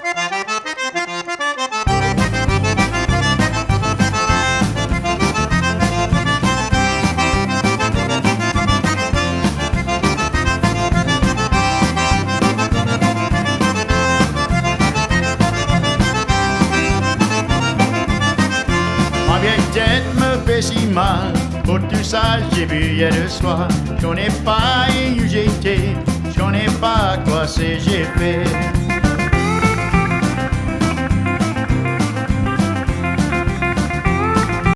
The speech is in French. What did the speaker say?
Peut-être me fait si mal, pour tout ça j'ai vu hier soir. Je connais pas où j'étais, je connais pas quoi c'est j'ai fait.